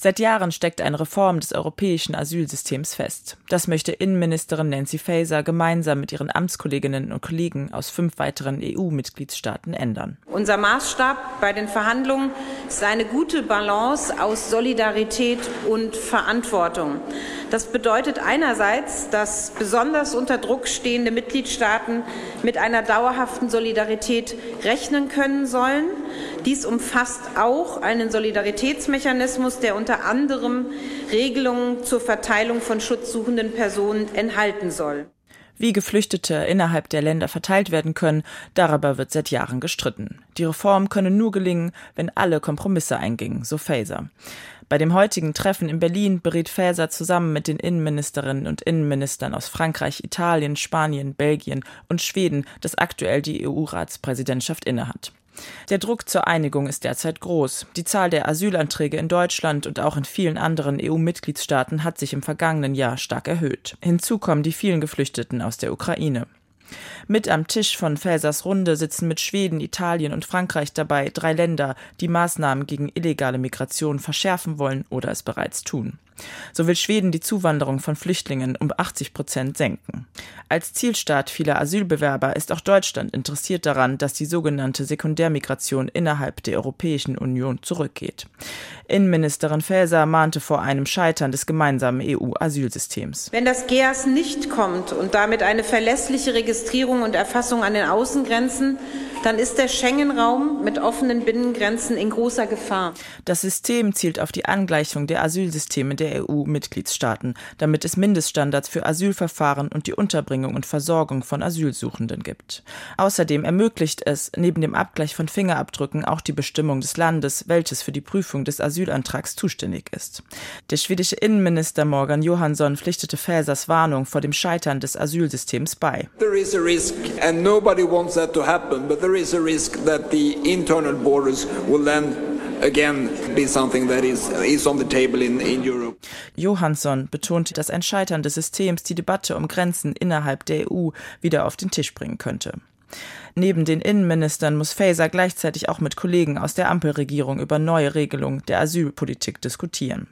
Seit Jahren steckt eine Reform des europäischen Asylsystems fest. Das möchte Innenministerin Nancy Faeser gemeinsam mit ihren Amtskolleginnen und Kollegen aus 5 weiteren EU-Mitgliedstaaten ändern. Unser Maßstab bei den Verhandlungen ist eine gute Balance aus Solidarität und Verantwortung. Das bedeutet einerseits, dass besonders unter Druck stehende Mitgliedstaaten mit einer dauerhaften Solidarität rechnen können sollen. Dies umfasst auch einen Solidaritätsmechanismus, der unter anderem Regelungen zur Verteilung von schutzsuchenden Personen enthalten soll. Wie Geflüchtete innerhalb der Länder verteilt werden können, darüber wird seit Jahren gestritten. Die Reform könne nur gelingen, wenn alle Kompromisse eingingen, so Faeser. Bei dem heutigen Treffen in Berlin berät Faeser zusammen mit den Innenministerinnen und Innenministern aus Frankreich, Italien, Spanien, Belgien und Schweden, das aktuell die EU-Ratspräsidentschaft innehat. Der Druck zur Einigung ist derzeit groß. Die Zahl der Asylanträge in Deutschland und auch in vielen anderen EU-Mitgliedstaaten hat sich im vergangenen Jahr stark erhöht. Hinzu kommen die vielen Geflüchteten aus der Ukraine. Mit am Tisch von Faesers Runde sitzen mit Schweden, Italien und Frankreich dabei 3 Länder, die Maßnahmen gegen illegale Migration verschärfen wollen oder es bereits tun. So will Schweden die Zuwanderung von Flüchtlingen um 80% senken. Als Zielstaat vieler Asylbewerber ist auch Deutschland interessiert daran, dass die sogenannte Sekundärmigration innerhalb der Europäischen Union zurückgeht. Innenministerin Faeser mahnte vor einem Scheitern des gemeinsamen EU-Asylsystems. Wenn das GEAS nicht kommt und damit eine verlässliche Registrierung und Erfassung an den Außengrenzen, dann ist der Schengen-Raum mit offenen Binnengrenzen in großer Gefahr. Das System zielt auf die Angleichung der Asylsysteme der EU-Mitgliedstaaten, damit es Mindeststandards für Asylverfahren und die Unterbringung und Versorgung von Asylsuchenden gibt. Außerdem ermöglicht es neben dem Abgleich von Fingerabdrücken auch die Bestimmung des Landes, welches für die Prüfung des Asylantrags zuständig ist. Der schwedische Innenminister Morgan Johansson pflichtete Faesers Warnung vor dem Scheitern des Asylsystems bei. There is a risk and nobody wants that to happen, but there is a risk that the internal borders will then again be something that is on the table in Europe. Johansson betonte, dass ein Scheitern des Systems die Debatte um Grenzen innerhalb der EU wieder auf den Tisch bringen könnte. Neben den Innenministern muss Faeser gleichzeitig auch mit Kollegen aus der Ampelregierung über neue Regelungen der Asylpolitik diskutieren.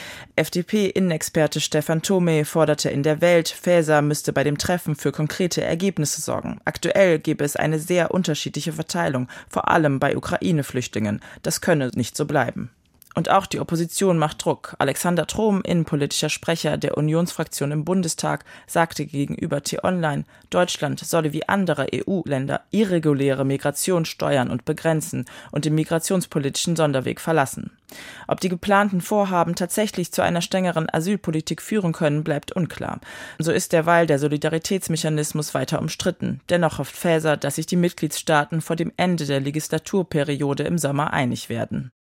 FDP-Innenexperte Stefan Thome forderte in der Welt, Faeser müsste bei dem Treffen für konkrete Ergebnisse sorgen. Aktuell gebe es eine sehr unterschiedliche Verteilung, vor allem bei Ukraine-Flüchtlingen. Das könne nicht so bleiben. Und auch die Opposition macht Druck. Alexander Trom, innenpolitischer Sprecher der Unionsfraktion im Bundestag, sagte gegenüber T-Online, Deutschland solle wie andere EU-Länder irreguläre Migration steuern und begrenzen und den migrationspolitischen Sonderweg verlassen. Ob die geplanten Vorhaben tatsächlich zu einer strengeren Asylpolitik führen können, bleibt unklar. So ist derweil der Solidaritätsmechanismus weiter umstritten. Dennoch hofft Faeser, dass sich die Mitgliedstaaten vor dem Ende der Legislaturperiode im Sommer einig werden.